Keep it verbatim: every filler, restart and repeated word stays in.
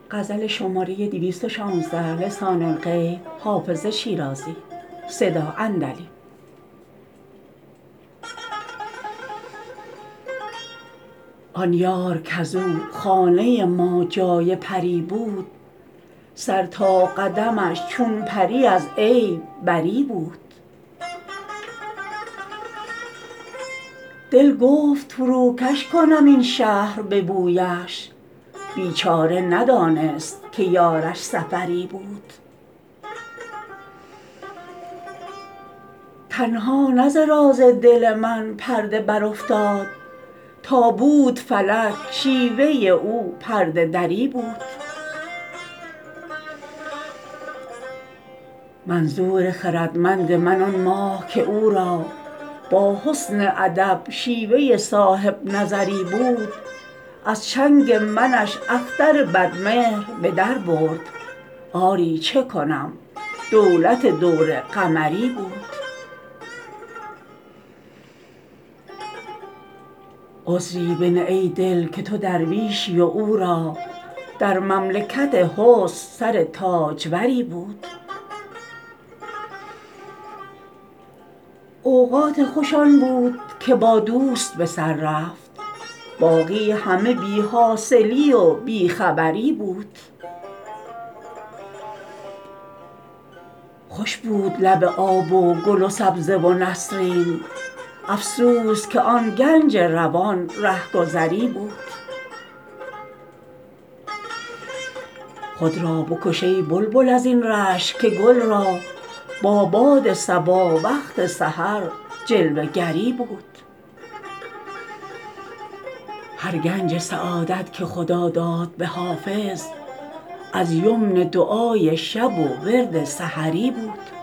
غزل شماره دویست و شانزده لسان الغیب حافظ شیرازی صدا اندلی. آن یار کزو خانه ما جای پری بود، سر تا قدمش چون پری از عیب بری بود. دل گفت فروکش کنم این شهر به بویش، بیچاره ندانست که یارش سفری بود. تنها نه ز راز دل من پرده برافتاد، تا بود فلک شیوه او پرده دری بود. منظور خردمند من آن ماه که او را با حسن ادب شیوه صاحب نظری بود، از چنگ منش اختر بدمهر به در برد. آری چه کنم دولت دور قمری بود. عذری بنه ای دل که تو درویشی و او را در مملکت حسن سر تاجوری بود. اوقات خوش آن بود که با دوست به سر رفت، باقی همه بی حاصلی و بی خبری بود. خوش بود لب آب و گل و سبزه و نسرین، افسوس که آن گنج روان رهگذری بود. خود را بکش ای بلبل ازین رشک که گل را با باد صبا وقت سحر جلوه گری بود. هر گنج سعادت که خدا داد به حافظ، از یمن دعای شب و ورد سحری بود.